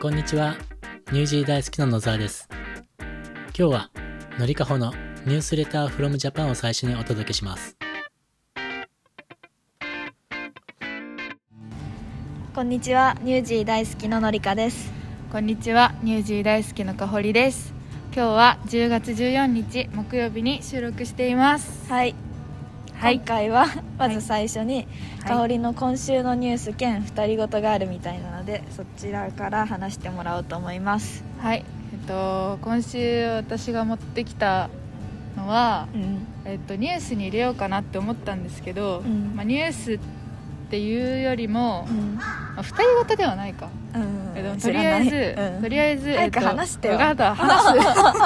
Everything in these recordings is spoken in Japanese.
こんにちは。ニュージー大好きの野沢です。今日はのりかほのニュースレター from Japan を最初にお届けします。 こんにちは。ニュージー大好きののりかです。 こんにちは。ニュージー大好きのかほりです。今日は10月14日木曜日に収録しています。 はい、今回はまず最初に、かほりの今週のニュース兼二人ごとがあるみたいなので、そちらから話してもらおうと思います。 はい、今週私が持ってきたのは、ニュースに入れようかなって思ったんですけど、ニュースっていうよりも、二人ごとではないか、とりあえず早く話してよ。 話す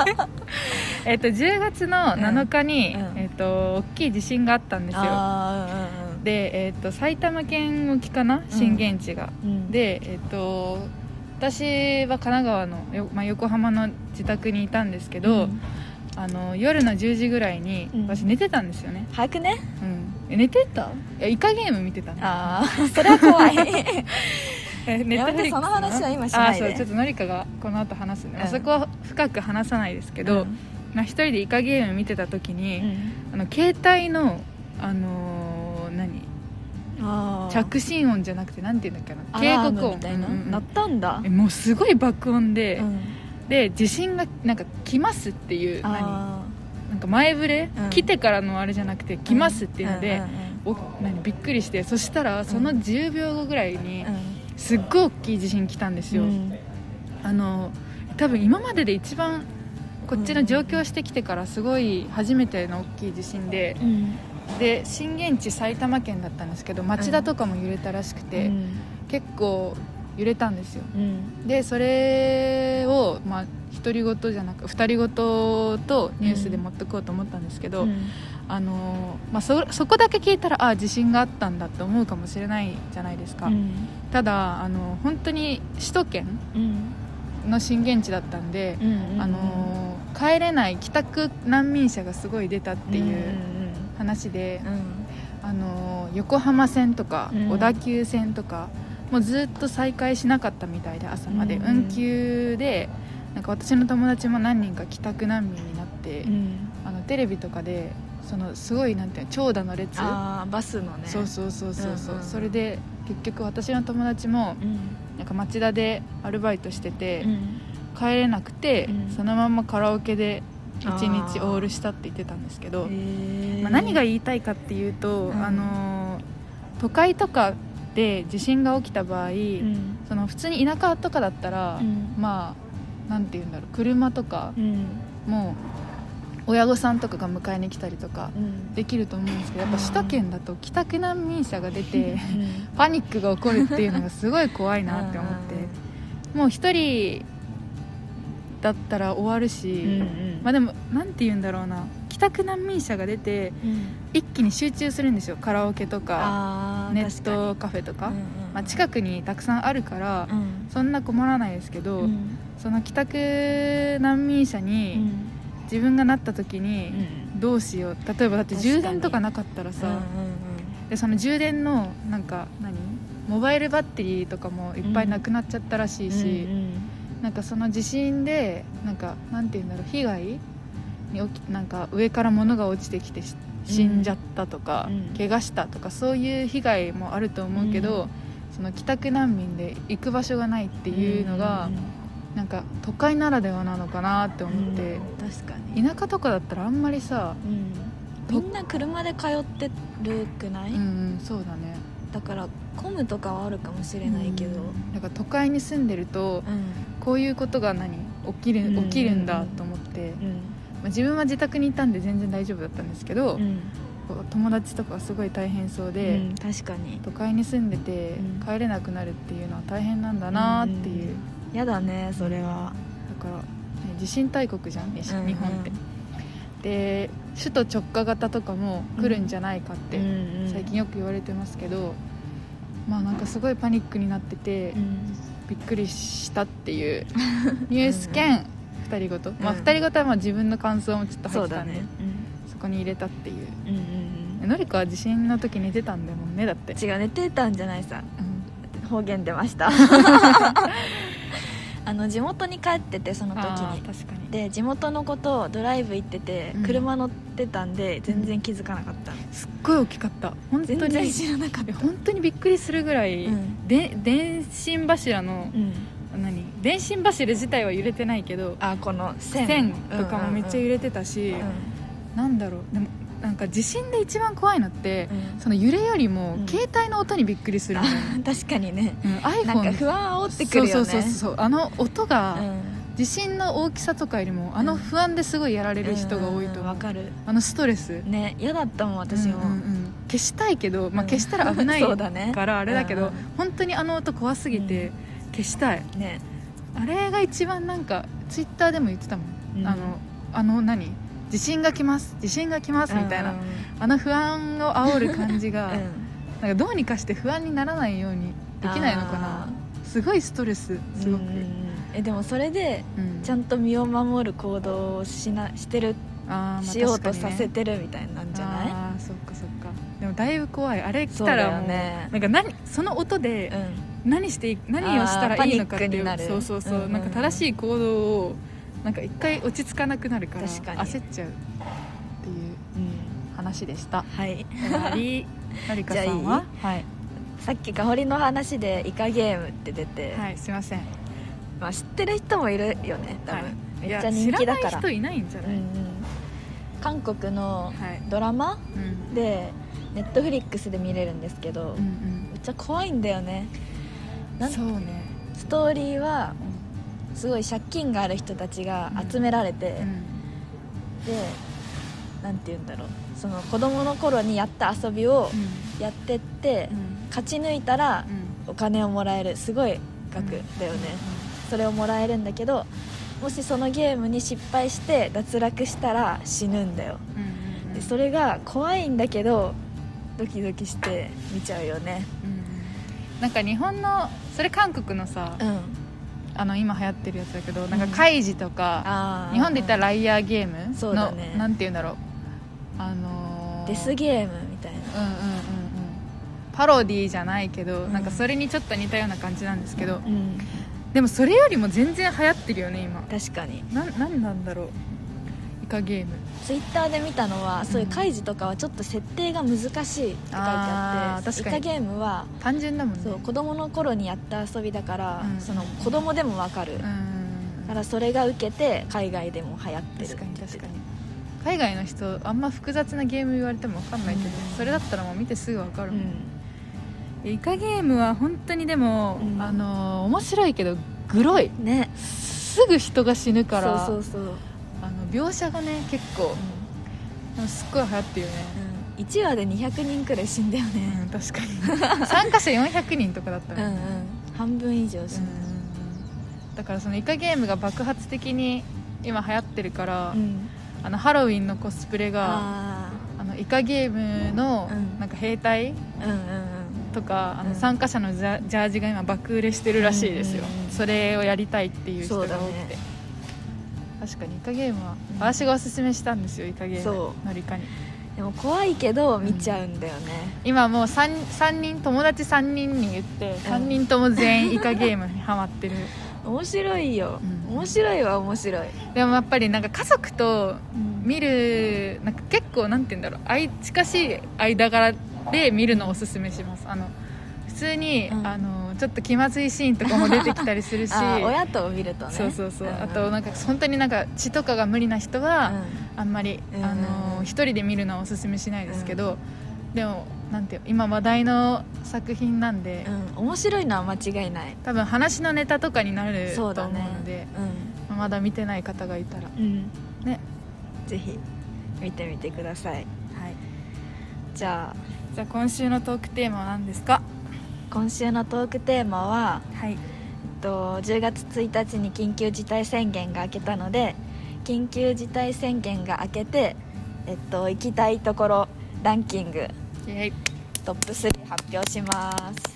10月の7日に、大きい地震があったんですよ。で、埼玉県沖かな、震源地が、で、私は神奈川の、横浜の自宅にいたんですけど、夜の10時ぐらいに私寝てたんですよね。 早くね。 寝てた？イカゲーム見てたの。 それは怖い。 やめて、その話は今しないで。 ちょっとのりかがこの後話すんで、そこは深く話さないですけど、一人でイカゲーム見てた時に、携帯の着信音じゃなくて、なんていうんだっけな、警告音みたいな、 鳴ったんだ。 もうすごい爆音で、で地震がなんか来ますっていう、なんか前触れ、来てからのあれじゃなくて来ますっていうので、びっくりして、そしたらその10秒後ぐらいにすっごい大きい地震来たんですよ。多分今までで一番こっちの上京してきてからすごい初めての大きい地震で、で震源地埼玉県だったんですけど、町田とかも揺れたらしくて、結構揺れたんですよ。でそれを独り言じゃなく二人ごととニュースで持ってこうと思ったんですけど、そこだけ聞いたら地震があったんだって思うかもしれないじゃないですか。ただ本当に首都圏の震源地だったんで、帰れない帰宅難民者がすごい出たっていう話で、横浜線とか小田急線とかもうずっと再開しなかったみたいで、朝まで運休で、なんか私の友達も何人か帰宅難民になって、テレビとかですごいなんていうの、長蛇の列、 バスのね、 そう、それで結局私の友達も、なんか町田でアルバイトしてて、帰れなくて、そのままカラオケで1日オールしたって言ってたんですけど、何が言いたいかっていうと、都会とかで地震が起きた場合、その普通に田舎とかだったら、なんていうんだろう、車とか、もう親御さんとかが迎えに来たりとかできると思うんですけど、やっぱ首都圏だと帰宅難民者が出てパニックが起こるっていうのがすごい怖いなって思って、もう一人だったら終わるし、でもなんて言うんだろうな、帰宅難民者が出て、一気に集中するんですよ。カラオケとかネットカフェとか、近くにたくさんあるから、そんな困らないですけど、その帰宅難民者に自分がなった時にどうしよう。例えばだって充電とかなかったらさ、でその充電のなんかモバイルバッテリーとかもいっぱいなくなっちゃったらしいし、なんかその地震でなんていうんだろう、被害になんか上から物が落ちてきて死んじゃったとか、怪我したとか、そういう被害もあると思うけど、その帰宅難民で行く場所がないっていうのが、なんか都会ならではなのかなって思って、 確かに田舎とかだったらあんまりさ、 みんな車で通ってるくない？ そうだね。 だから混むとかはあるかもしれないけど、 なんか都会に住んでると、こういうことが起きるんだと思って、自分は自宅にいたんで全然大丈夫だったんですけど、友達とかはすごい大変そうで、 確かに都会に住んでて帰れなくなるっていうのは大変なんだなっていう。 やだね、それは。 だから、地震大国じゃん、日本って。で首都直下型とかも来るんじゃないかって最近よく言われてますけど、なんかすごいパニックになってて、びっくりしたっていうニュース兼二人ごと、二人ごとは自分の感想もちょっと入ってたんで、そこに入れたっていう。のりかは地震の時寝てたんだもんね。だって違う、寝てたんじゃないさ、方言出ました。 地元に帰っててその時に。 確かに。 で地元の子とドライブ行ってて、車乗ってたんで全然気づかなかった、 すっごい大きかった。本当に全然知らなかった。 本当にびっくりするぐらい、電信柱の、電信柱自体は揺れてないけど、 この線とかもめっちゃ揺れてたし、なんだろう、でもなんか地震で一番怖いのって、その揺れよりも携帯の音にびっくりするみたいな、 確かにね、 iPhone なんか不安煽ってくるよね。 そうあの音が、地震の大きさとかよりも不安ですごいやられる人が多いと思う。 わかる。 ストレスね、嫌だったもん私も、 消したいけど、消したら危ないそうだねからあれだけど、本当に音怖すぎて消したい、 ね。 あれが一番なんかツイッターでも言ってたもん、地震が来ますみたいな、不安を煽る感じが、なんかどうにかして不安にならないようにできないのかな。すごいストレス、すごく。 でもそれでちゃんと身を守る行動をしようとさせてるみたいなんじゃない？ そっか。でもだいぶ怖い。あれ来たらもうなんかその音で何をしたらいいのかっていう、そうなんか正しい行動をなんか一回落ち着かなくなるから焦っちゃうっていう話でした。 はい。 のりかさんは？はい。 さっき香りの話でイカゲームって出て、 はい、すいません。 知ってる人もいるよね多分、めっちゃ人気だから。 知らない人いないんじゃない？ 韓国のドラマでネットフリックスで見れるんですけど、めっちゃ怖いんだよね。 そうね。 ストーリーはすごい借金がある人たちが集められて、でなんて言うんだろう、その子供の頃にやった遊びをやってって、勝ち抜いたらお金をもらえる、すごい額だよね、それをもらえるんだけど、もしそのゲームに失敗して脱落したら死ぬんだよ、でそれが怖いんだけどドキドキして見ちゃうよね、 なんか日本のそれ韓国のさ、今流行ってるやつだけど、なんかカイジとか、日本で言ったらライアーゲームの、 そうだね、 なんて言うんだろう、 デスゲームみたいな、 パロディーじゃないけど、なんかそれにちょっと似たような感じなんですけど、でもそれよりも全然流行ってるよね今。 確かに。 なんなんだろう、イカゲーム。 ツイッターで見たのは、そういうカイジとかはちょっと設定が難しいって書いてあって、イカゲームは単純だもんね。 そう、子供の頃にやった遊びだから、その子供でもわかる、だからそれが受けて海外でも流行ってるって言ってた。 確かに海外の人あんま複雑なゲーム言われても分かんないけど、それだったらもう見てすぐ分かるもん、イカゲームは本当にでも、面白いけどグロいね。すぐ人が死ぬから、そう描写がね結構、すっごい流行ってるよね、 1話で200人くらい死んだよね、 確かに参加者400人とかだったの、 半分以上死んだ、 だからそのイカゲームが爆発的に今流行ってるから、ハロウィンのコスプレがイカゲームのなんか兵隊とか、参加者のジャージが今爆売れしてるらしいですよ、それをやりたいっていう人が多くて、確かにイカゲームは、私がおすすめしたんですよ、イカゲームのりかに。 でも怖いけど見ちゃうんだよね、 今もう3人友達3人に言って、3人とも全員イカゲームにハマってる面白いよ、面白いは面白い。 でもやっぱりなんか家族と見る、なんか結構なんて言うんだろう、近しい間柄で見るのをおすすめします。普通に、ちょっと気まずいシーンとかも出てきたりするし親と見るとね、 あとなんか本当になんか血とかが無理な人は、あんまり、一人で見るのはおすすめしないですけど、でもなんていう、今話題の作品なんで、 面白いのは間違いない。 多分話のネタとかになると思うので、まだ見てない方がいたら、ね、ぜひ見てみてください。じゃあ今週のトークテーマは何ですか？ 今週のトークテーマは、10月1日に緊急事態宣言が明けたので、緊急事態宣言が明けて、行きたいところランキングトップ3発表します。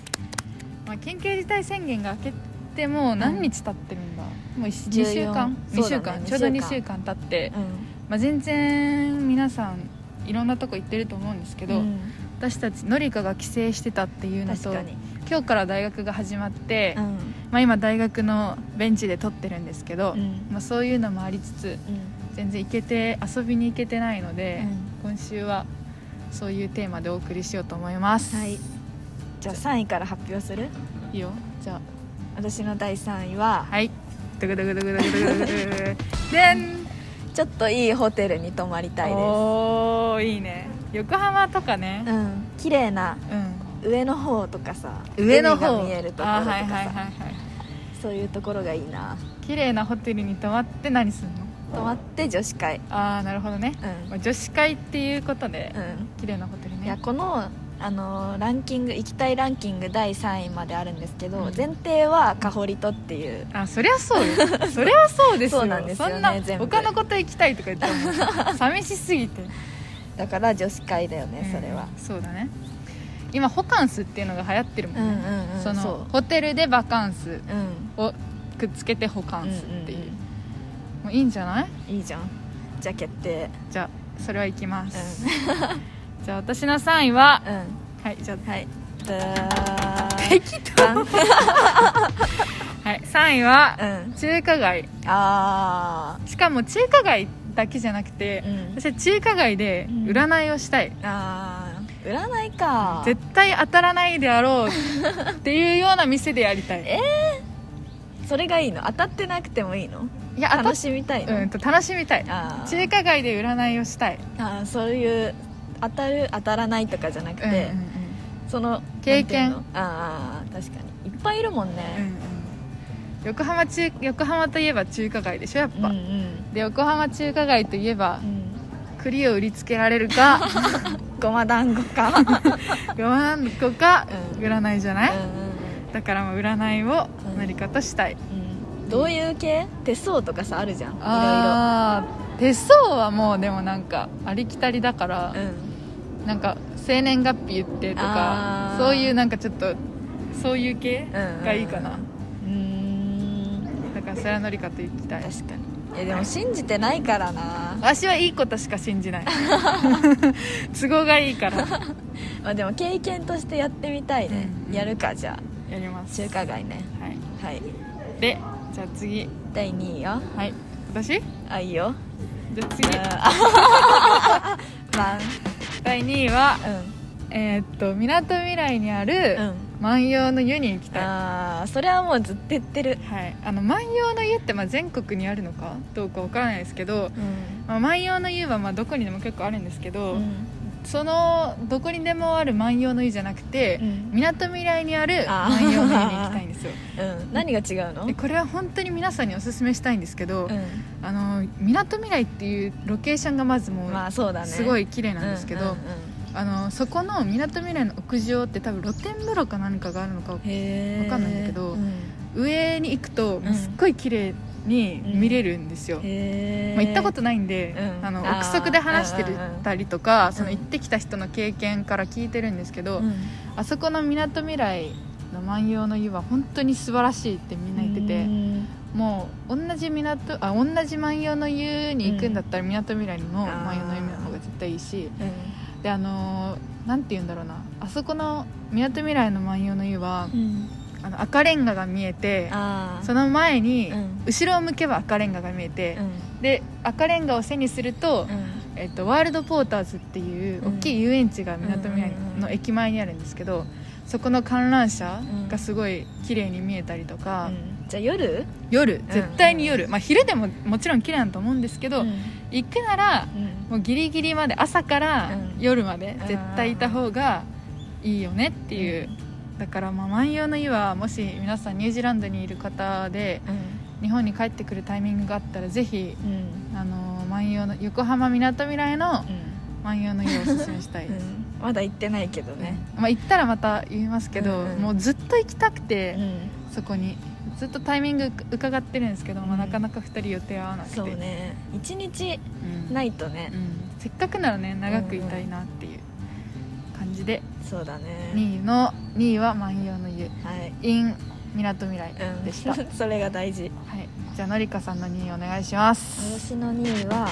緊急事態宣言が明けてもう何日経ってるんだ、もう2週間、ちょうど2週間経って、全然皆さんいろんなとこ行ってると思うんですけど、私たちのりかが帰省してたっていうのと、今今日から大学が始まって、 うん今大学のベンチで撮ってるんですけど、そういうのもありつつ、全然遊びに行けてないので、今週はそういうテーマでお送りしようと思います。 はい、じゃあ3位から発表する？ いいよ。じゃあ私の第3位は、 はい、ドグドグドグドグドグドグでん、 ちょっといいホテルに泊まりたいです。 おー、いいね。横浜とかね、 綺麗な上の方とかさ、 上の方海が見えるところとかさ、そういうところがいいな。 綺麗なホテルに泊まって何するの？ 泊まって女子会。 なるほどね、女子会っていうことで、綺麗なホテルね。 いや、このランキング、行きたいランキング第3位まであるんですけど、前提はカホリトっていう。 そりゃそうよそれはそうですよ。 そうなんですよね。 そんな全部他のこと行きたいとか言ったらもう寂しすぎてだから女子会だよね、それは。 そうだね。今ホカンスっていうのが流行ってるもんね。そのホテルでバカンスをくっつけてホカンスっていう、もういいんじゃない？ いいじゃん。じゃあ決定。じゃあそれは行きます、じゃあ私の3位は、はい、じゃあ、 はい、 適当はい、3位は、中華街。しかも中華街だけじゃなくて、私は中華街で占いをしたい。 占いか。 絶対当たらないであろうっていうような店でやりたい。 それがいいの？当たってなくてもいいの？ いや、 楽しみたいの？ 楽しみたい。中華街で占いをしたい。 そういう当たる当たらないとかじゃなくて、その経験。 確かにいっぱいいるもんね。 横浜といえば中華街でしょ、やっぱ。で、横浜中華街といえば、栗を売りつけられるかごま団子か占いじゃない？だからもう占いをのり方したい。 どういう系？手相とかさ、あるじゃん。いろいろ。 手相はもうでもなんかありきたりだから、なんか生年月日言ってとか、そういうなんかちょっとそういう系がいいかな。だからそれはのりかと行きたい。 確かに。でも信じてないからな。 私はいいことしか信じない都合がいいからでも経験としてやってみたいね。やるか。じゃあやります。 中華街ね。はい。 で、じゃあ次第2位よ。 はい、私？ いいよ。 じゃあ次第2位は、みなとみらいにある万葉の湯に行きたい。 それはもうずっと言ってる。 はい、万葉の湯って全国にあるのかどうかわからないですけど、万葉の湯はどこにでも結構あるんですけど、そのどこにでもある万葉の湯じゃなくて、みなとみらいにある万葉の湯に行きたいんですよ。 何が違うの？ これは本当に皆さんにおすすめしたいんですけど、みなとみらいっていうロケーションがまずもうすごい綺麗なんですけど、そこのみなとみらいの屋上って多分露天風呂か何かがあるのか分かんないんだけど、上に行くとすっごい綺麗に見れるんですよ。行ったことないんで、憶測で話してたりとか、その行ってきた人の経験から聞いてるんですけど、あそこのみなとみらいの万葉の湯は本当に素晴らしいってみんな言ってて、もう同じ万葉の湯に行くんだったらみなとみらいの万葉の湯の方が絶対いいし、でなんて言うんだろうな、あそこのみなとみらいの万葉の湯は、赤レンガが見えて、その前に、後ろを向けば赤レンガが見えて、で赤レンガを背にすると、ワールドポーターズっていう大きい遊園地がみなとみらいの駅前にあるんですけど、そこの観覧車がすごい綺麗に見えたりとか、 じゃあ夜絶対に夜、昼でももちろん綺麗だと思うんですけど、行くなら、もうギリギリまで、朝から夜まで絶対いた方がいいよねっていう、だから万葉の湯はもし皆さんニュージーランドにいる方で、日本に帰ってくるタイミングがあったらぜひ、万葉の横浜みなとみらいの万葉の湯をおすすめしたいです、 まだ行ってないけどね、 行ったらまた言いますけど、もうずっと行きたくて、そこにずっとタイミング伺ってるんですけど、なかなか2人予定合わなくて、 そうね、1日ないとね、 せっかくならね長くいたいなっていう感じで、 そうだね、 2位は万葉の湯、in みなとみらいでした、 それが大事。 じゃあのりかさんの2位お願いします。 私の2位は、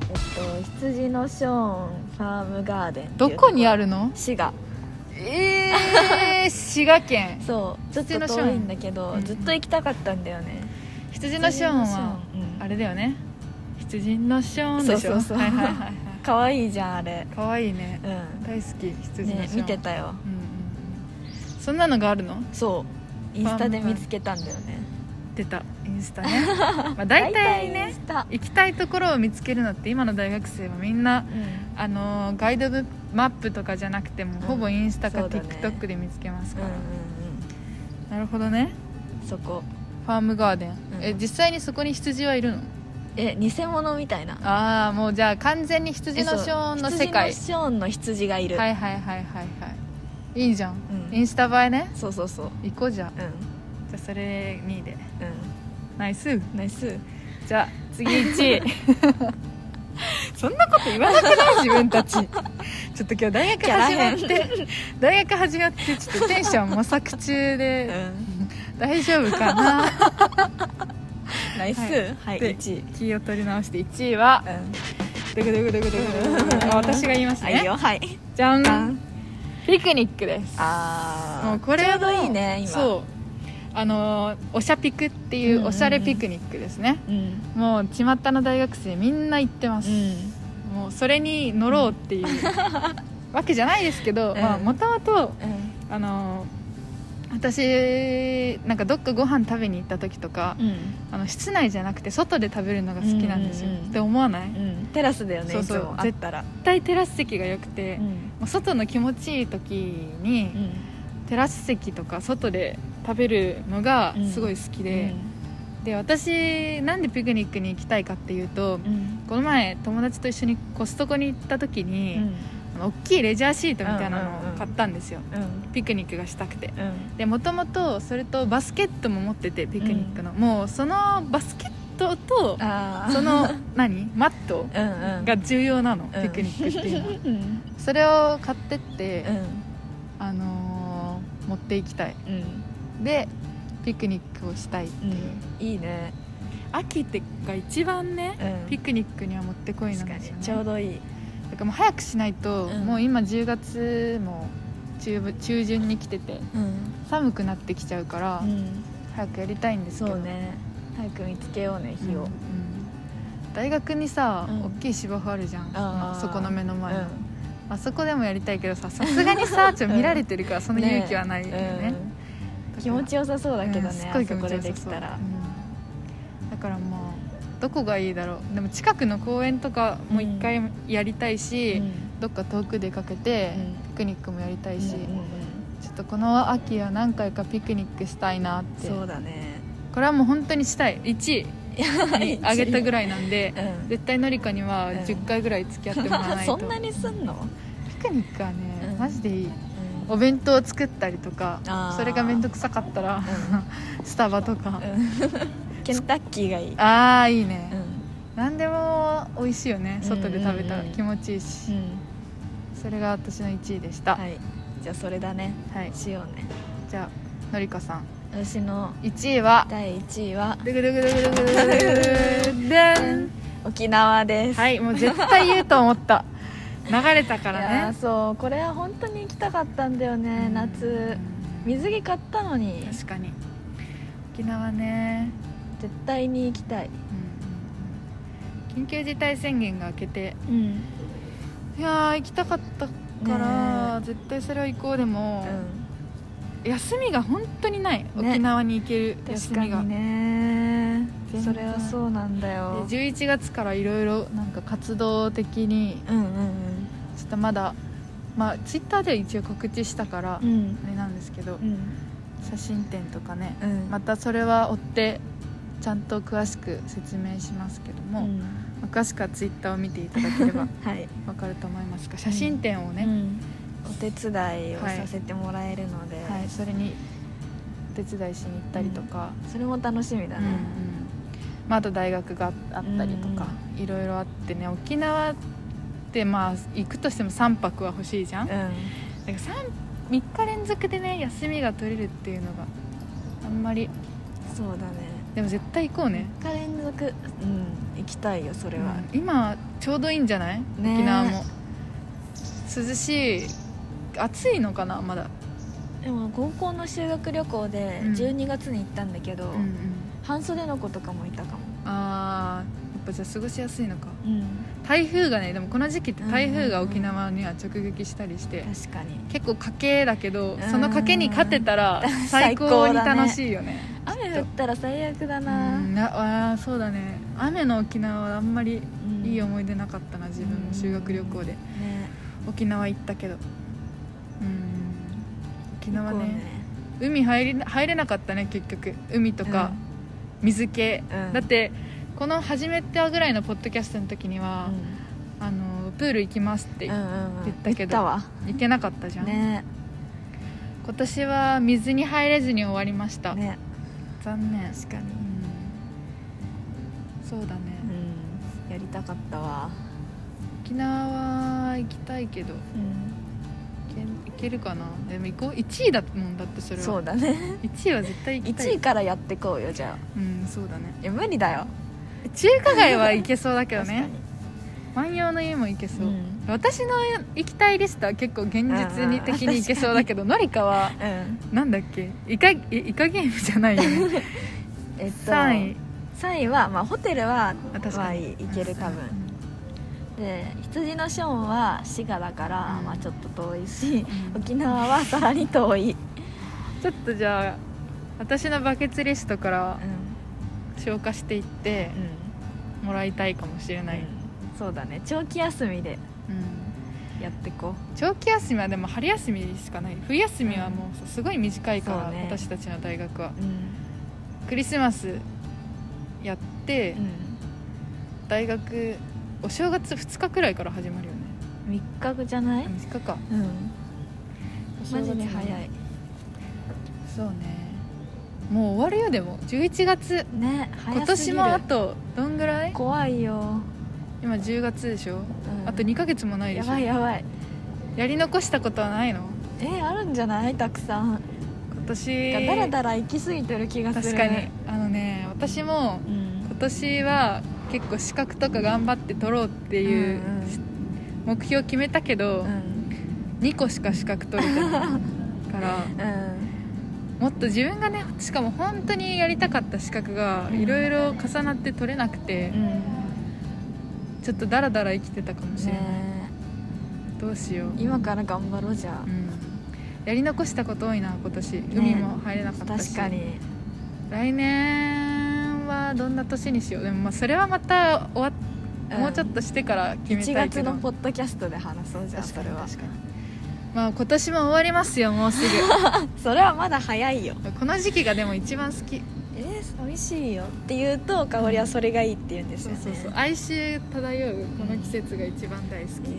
羊のショーンファームガーデン。 どこにあるの？ 滋賀。 滋賀県そうちょっと遠いんだけど、ずっと行きたかったんだよね。 羊のショーンはあれだよね、羊のショーンでしょ。 そうはいはいはいはい可愛いじゃんあれ。 可愛いね、大好き羊のショーン、 見てたよ。 そんなのがあるの？ そうインスタで見つけたんだよね。 出たインスタねまあ大体ね行きたいところを見つけるのって今の大学生はみんな、ガイドマップとかじゃなくても、ほぼインスタか TikTok で見つけますから、なるほどね。 そこファームガーデン、実際にそこに羊はいるの？ 偽物みたいな。 ああもうじゃあ完全に羊のショーンの世界。 羊のショーンの羊がいる。 はいはいはいはいはいいいじゃん、インスタ映えね。 そう行こうじゃん、じゃあそれ2位で、ナイスじゃあ次1位そんなこと言わなくない自分たちちょっと今日大学始まってちょっとテンション模索中で、大丈夫かなナイス、はい、1位気を取り直して1位は、私が言いますね。 はいよ、はい、 じゃん、ピクニックです。 もうこれちょうどいいね今。 そうおしゃピクっていうおしゃれピクニックですね、もう巷の大学生みんな行ってます、もうそれに乗ろうっていうわけじゃないですけど、もともと私なんかどっかご飯食べに行った時とか、室内じゃなくて外で食べるのが好きなんですよ、って思わない？ テラスだよね。 そういつもあったら絶対テラス席が良くて、もう外の気持ちいい時に、テラス席とか外で食べるのがすごい好きで、で私なんでピクニックに行きたいかっていうと、この前友達と一緒にコストコに行った時に、大きいレジャーシートみたいなのを買ったんですよ、ピクニックがしたくて、でもともとそれとバスケットも持ってて、ピクニックの、もうそのバスケットとそのマットが重要なの、ピクニックっていうのは、それを買ってって、持っていきたい、でピクニックをしたいっていう、 いいね。 秋ってが一番ね、ピクニックにはもってこいなんですよね。 ちょうどいい。 だからもう早くしないと、もう今10月も中旬に来てて、寒くなってきちゃうから、早くやりたいんですけど。 そうね、早く見つけようね日を、 大学にさ、大きい芝生あるじゃん、そこの目の前の、あそこでもやりたいけどさすがにさちょっと見られてるからその勇気はないよね。 気持ちよさそうだけどね、 すごい気持ちよさそう。 あそこでできたら、 だからまあどこがいいだろう。でも近くの公園とかも一回やりたいし、どっか遠く出かけてピクニックもやりたいし、ちょっとこの秋は何回かピクニックしたいなって。 そうだね、 これはもう本当にしたい。1位にあげたぐらいなんで、絶対のりかには10回ぐらい付き合ってもらわないと。 そんなにすんの？ ピクニックはね、マジでいい。お弁当を作ったりとか、それがめんどくさかったら、スタバとか、 ケンタッキーがいい。 ああいいね、何でも美味しいよね、外で食べたら気持ちいいし、それが私の1位でした。 はい、じゃあそれだね、しようね。 じゃあのりかさん、 私の 1位は第1位は沖縄です。 はい、もう絶対言うと思った流れたからね。 いやそう、これは本当に行きたかったんだよね、夏。水着買ったのに。 確かに沖縄ね、 絶対に行きたい、 緊急事態宣言が明けて、いやー行きたかったから、絶対それは行こう。でも、休みが本当にない、沖縄に行ける休みが。 確かにね、それはそうなんだよ。 で11月からいろいろなんか活動的に、ちょっとまだツイッターでは一応告知したから、あれなんですけど、写真展とかね、またそれは追ってちゃんと詳しく説明しますけども、詳しくはツイッターを見ていただければ分かると思いますが、写真展をね、 お手伝いをさせてもらえるので、 それにお手伝いしに行ったりとか、 それも楽しみだね。 あと大学があったりとか、いろいろあってね、沖縄って行くとしても3泊は欲しいじゃん、だから3日連続でね休みが取れるっていうのがあんまり。 そうだね、 でも絶対行こうね、 3日連続、行きたいよそれは。 今ちょうどいいんじゃない？沖縄も涼しい。暑いのかなまだ。 でも高校の修学旅行で12月に行ったんだけど、半袖の子とかもいたかも。 あー、やっぱじゃあ過ごしやすいのか。 うん台風がね、でもこの時期って台風が沖縄には直撃したりして、 確かに結構賭けだけど、その賭けに勝てたら最高に楽しいよね。 雨降ったら最悪だな。 あ、そうだね。雨の沖縄はあんまりいい思い出なかったな、自分も修学旅行で、 ね、 沖縄行ったけど、沖縄ね、海入れなかったね結局。海とか水系、だってこの初めてぐらいのポッドキャストの時には、プール行きますって言ったけど、行けなかったじゃん、ね、今年は水に入れずに終わりました、ね、残念。 確かに、 そうだね、 やりたかったわ。 沖縄は行きたいけど、行けるかな。でも行こう。1位だもんだって。それはそうだね、 1位は絶対行きたい。 1位からやってこうよ、じゃあ。 そうだね。 いや無理だよ。 中華街は行けそうだけどね。万葉の湯も行けそう、私の行きたいリストは結構現実に的に行けそうだけど、のりかは、なんだっけ、イカゲームじゃないよね。3 位は、まあ、ホテルは行ける多分、で羊のショーンは滋賀だから、まあ、ちょっと遠いし、沖縄はさらに遠い。 ちょっとじゃあ私のバケツリストから消化していってもらいたいかもしれない、 そうだね。長期休みでやってこう。長期休みはでも春休みしかない。冬休みはもうすごい短いから、私たちの大学は、クリスマスやって、大学お正月2日くらいから始まるよね。 3日じゃない？ 3日か。 マジで早い。 そうね。もう終わるよ。でも11月ね、 今年もあとどんぐらい？ 怖いよ。 今10月でしょ、あと2ヶ月もないでしょ。 やばい。 やり残したことはないの？ あるんじゃない？たくさん。 今年だらだら行き過ぎてる気がする。 確かに。私も今年は結構資格とか頑張って取ろうっていう目標決めたけど、2個しか資格取れてないから、もっと自分がね、しかも本当にやりたかった資格がいろいろ重なって取れなくて、ちょっとダラダラ生きてたかもしれない、どうしよう。 今から頑張ろうじゃあ、 やり残したこと多いな今年、海も入れなかったし。 確かに。 来年はどんな年にしよう。でもまあそれはまたもうちょっとしてから決めたいけど、 1月のポッドキャストで話そうじゃん。それは確かに。まあ今年も終わりますよ、もうすぐ。 それはまだ早いよ。 この時期がでも一番好き。 寂しいよって言うと、香りはそれがいいって言うんですよね。 そう哀愁漂うこの季節が一番大好き。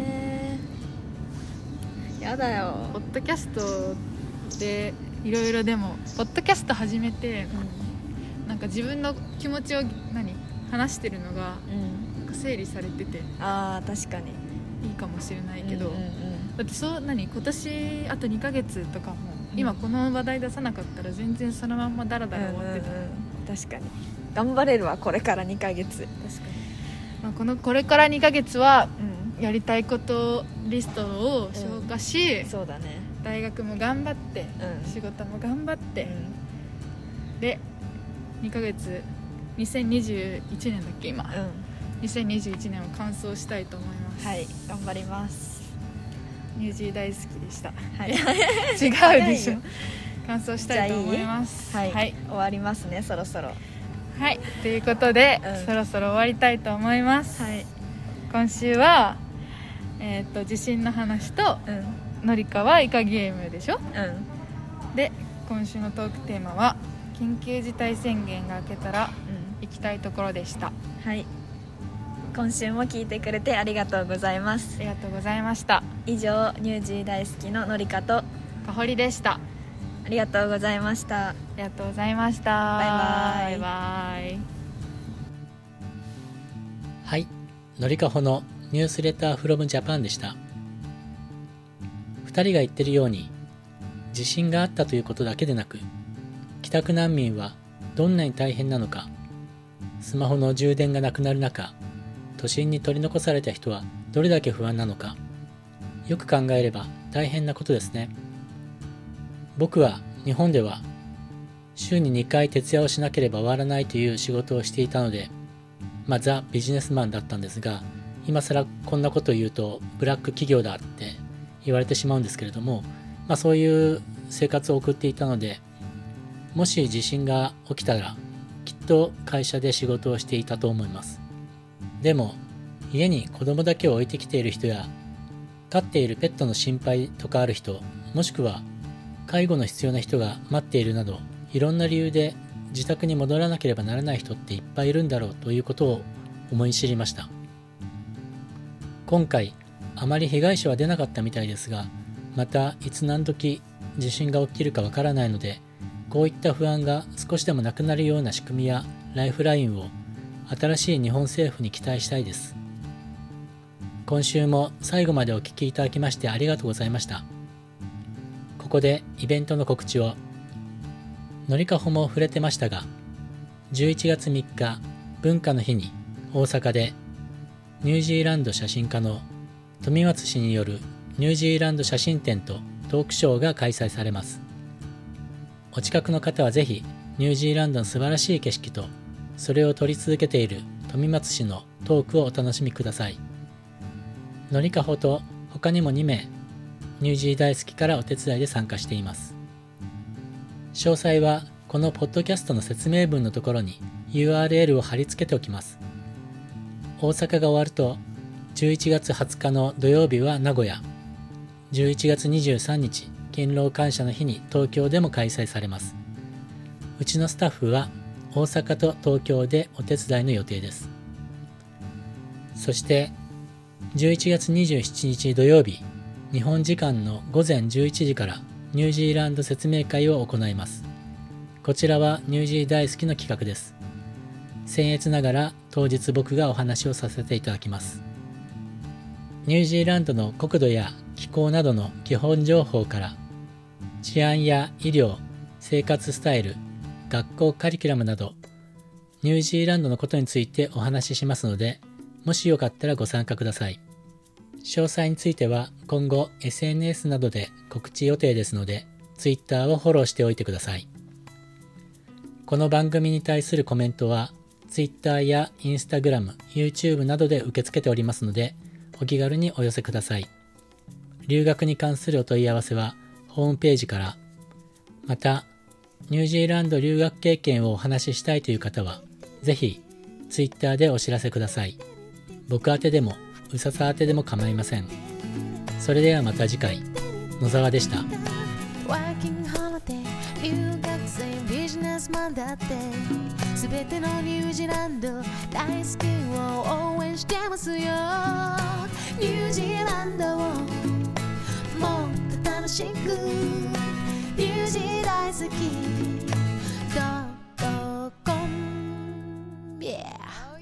やだよ。 ポッドキャストでいろいろ、でもポッドキャスト始めて、なんか自分の気持ちを話してるのが、なんか整理されてて、 確かにいいかもしれないけど、だって今年あと2ヶ月とかも、今この話題出さなかったら全然そのまんまダラダラ終わってた、 確かに頑張れるわ、これから2ヶ月。確かに、まあ、これから2ヶ月はやりたいことリストを消化し、 そうだね、 大学も頑張って、仕事も頑張って、で2ヶ月2021年だっけ今、2021年を完走したいと思います。 はい、頑張ります。 ニュージー大好きでした。 はい、 違うでしょ。完走したいと思います。 はい、終わりますね、そろそろ。 はい、ということで、そろそろ終わりたいと思います。はい、今週は地震の話と、のりかはイカゲームでしょ。で、今週のトークテーマは緊急事態宣言が明けたら行きたいところでした。 はい、今週も聞いてくれてありがとうございます。 ありがとうございました。 以上、ニュージー大好きののりかとかほりでした。 ありがとうございました。 ありがとうございました。 バイバイ。 バイバイ。 はい、のりかほのニュースレターフロムジャパンでした。2人が言ってるように、地震があったということだけでなく、帰宅難民はどんなに大変なのか、スマホの充電がなくなる中、都心に取り残された人はどれだけ不安なのか、よく考えれば大変なことですね。 僕は日本では週に2回徹夜をしなければ終わらないという仕事をしていたので、ザ・ビジネスマンだったんですが、今更こんなことを言うとブラック企業だって言われてしまうんですけれども、そういう生活を送っていたので、もし地震が起きたらきっと会社で仕事をしていたと思います。でも家に子供だけを置いてきている人や、飼っているペットの心配とかある人、もしくは介護の必要な人が待っているなど、いろんな理由で自宅に戻らなければならない人っていっぱいいるんだろうということを思い知りました。今回あまり被害者は出なかったみたいですが、またいつ何時地震が起きるかわからないので、こういった不安が少しでもなくなるような仕組みやライフラインを新しい日本政府に期待したいです。今週も最後までお聞きいただきましてありがとうございました。ここでイベントの告知を。のりかほも触れてましたが、11月3日文化の日に大阪でニュージーランド写真家の富松氏によるニュージーランド写真展とトークショーが開催されます。お近くの方はぜひニュージーランドの素晴らしい景色とそれを撮り続けている富松氏のトークをお楽しみください。のりかほと他にも2名ニュージー大好きからお手伝いで参加しています。詳細はこのポッドキャストの説明文のところに URL を貼り付けておきます。大阪が終わると11月20日の土曜日は名古屋、11月23日勤労感謝の日に東京でも開催されます。うちのスタッフは大阪と東京でお手伝いの予定です。そして11月27日土曜日、日本時間の午前11時からニュージーランド説明会を行います。こちらはニュージー大好きの企画です。僭越ながら当日僕がお話をさせていただきます。ニュージーランドの国土や気候などの基本情報から、治安や医療、生活スタイル、学校カリキュラムなど、ニュージーランドのことについてお話ししますので、もしよかったらご参加ください。詳細については今後 SNS などで告知予定ですので、Twitter をフォローしておいてください。この番組に対するコメントは Twitter や Instagram、YouTube などで受け付けておりますので、お気軽にお寄せください。留学に関するお問い合わせはホームページから、またニュージーランド留学経験をお話ししたいという方は、ぜひ Twitter でお知らせください。僕宛てでもうささ宛てでも構いません。それではまた次回。野沢でした。 ワーキングホリデー、留学生ビジネスマンだってすべてのニュージーランド大好きを応援してますよ。ニュージーランドをもっと楽しく、ニュージー大好き.com Yeah